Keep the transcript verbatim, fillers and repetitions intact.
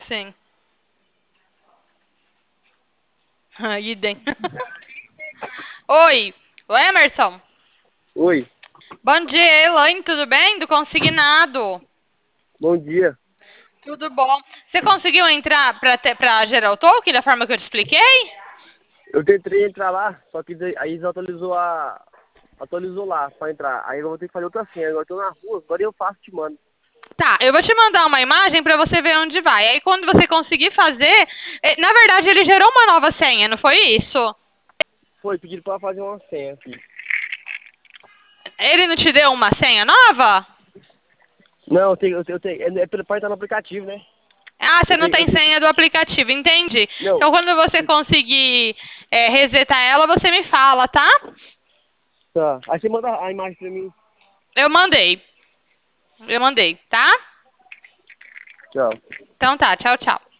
Sim. Ah, idem. Oi, o Emerson. Oi, Bom dia, Elaine, tudo bem? Do Consignado. bom dia. Tudo bom. Você conseguiu entrar para para Geral Talk da forma que eu te expliquei? Eu tentei entrar lá, só que daí- aí desatualizou a. Atualizou lá pra entrar. Aí eu vou ter que fazer outra senha. Agora eu tô na rua, agora eu faço te mando. Tá, eu vou te mandar uma imagem para você ver onde vai. Aí quando você conseguir fazer, eh, na verdade ele gerou uma nova senha, não foi isso? Foi, pediram pra fazer uma senha aqui. Ele não te deu uma senha nova? Não, eu tenho, eu tenho, eu tenho é, é pelo pai estar no aplicativo, né? Ah, você Eu não tenho, eu tem tenho. senha do aplicativo, entendi. Não, Então quando você conseguir eh, resetar ela, você me fala, tá? tá. Aí você manda a imagem pra mim. Eu mandei. Eu mandei, tá? Tchau. Então tá, tchau, tchau.